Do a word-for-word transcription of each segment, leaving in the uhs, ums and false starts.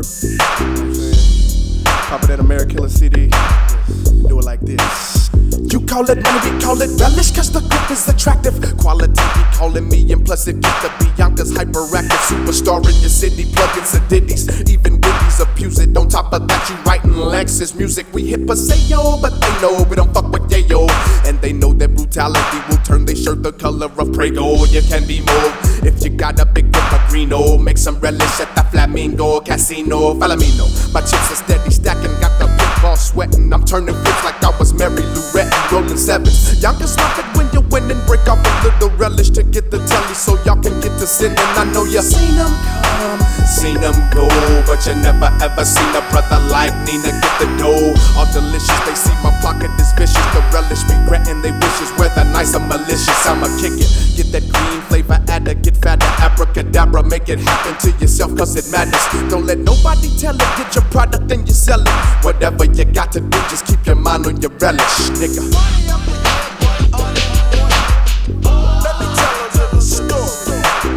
work. You know what I'm saying? Pop that Amerikiller C D. Do it like this. You call it money, we call it relish, cause the grip is attractive. Quality be calling me, and plus it get the Bianca's hyperactive. Superstar in your city, plugging some ditties, even witties abuse it. On top of that, you writing Lexus music. We hit Paseo, but they know we don't fuck with yayo. And they know that brutality will turn their shirt the color of Prego. You can be more if you got a big Pellegrino. Make some relish at the Flamingo Casino. Falamino, my chips are steady stacking, got the big ball sweating. I'm turning flips like I was Mary Lou Retton. Rolling sevens, y'all can stop it when you win and break off a little relish to get the telly so y'all can get to sending. I know you seen them come, seen them go, but you never ever seen a brother like Nina get the dough. All delicious, they see my pocket is vicious. The relish regretting they wishes, whether nice or malicious. I'ma kick it, get that green flavor adder, get fatter, abracadabra, make it happen to yourself cause it matters. Don't let nobody tell it, get your product and you sell it. Whatever you got to do, just keep your mind on your relish, nigga. Let me tell a little story.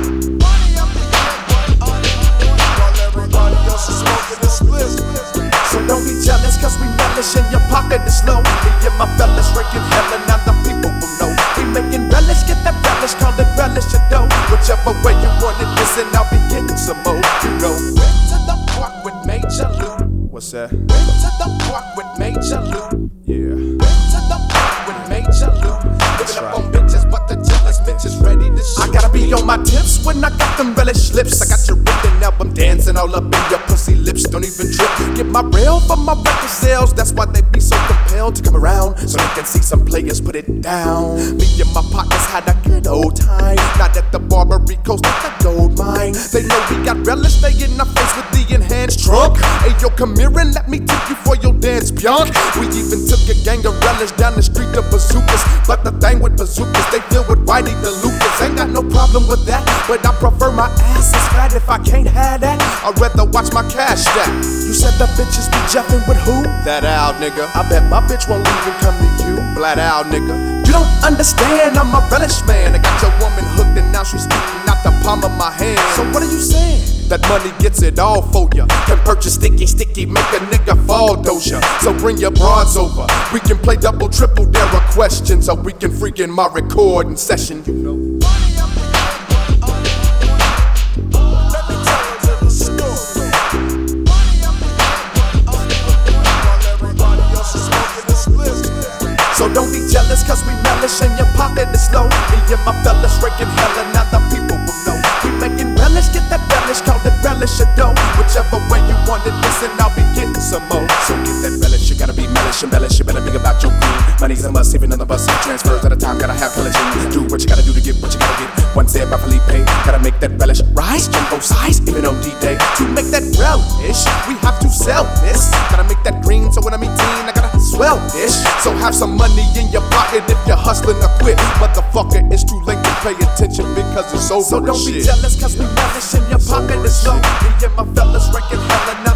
While everybody else is smoking this split. So don't be jealous, cause we relish in your pocket is low. Me and my fellas raking hella, now the people will know. We making relish, get that relish, call it relish or dough. Whichever way you want it, listen, I'll be getting some more. You know, went to the park with Major Lou. What's that? Went to the park with Major Lou. Yeah. Major Lou, living up on bitches, but the jealous bitches ready to shoot. I gotta be on my tips when I got them relish lips. I got your written album dancing all up in your pussy lips. Don't even trip. Get my rail for my record sales. That's why they be so compelled to come around, so they can see some players put it down. Me and my partners had a good old time. Not at the Barbary Coast, at the gold mine. They know we got relish. They in our face with the enhanced trunk. Hey yo, come here and let me take you for your dance, Beyond. We even took a gang of relish down the street to bazookas, but the thing with bazookas, they deal with Whitey the Lucas. Ain't got no problem with that, but I prefer my ass is fat. If I can't have that, I'd rather watch my cash stack. You said the bitches be jeffing with who? That out, nigga. I bet my bitch won't even come to you. Flat out, nigga. You don't understand, I'm a relish man. I got your woman hooked and now she's speaking out the palm of my hand. So what are you saying? That money gets it all for ya. Can purchase sticky, sticky, make a nigga fall doja. So bring your broads over. We can play double, triple, there are questions, or we can freaking my recording session, you know. Let me tell a little story. While everybody else is smoking the split. So don't be jealous, cause we relish in your pocket is low. Me and my fellas raking hella, now the people will know. We making relish, get that relish, call it relish or dough. Whichever way you want it, listen, I'll be getting some more. So get that relish, you gotta be mellish, embellish. You better think about your green. Money's a must, even on the bus. Transfers at a time, gotta have collagen. Do what you gotta do to get what you gotta get. One said by Felipe, gotta make that relish rise, jumbo size, even on D-Day. To make that relish, we have to sell this. Gotta make that green, so when I meet teen, I gotta swell this. So have some money in your pocket if you're hustling or quit. Motherfucker, it's too late to pay attention because it's over. So don't shit. be jealous, cause we relish in your pocket is low. Me and my fellas raking hella, now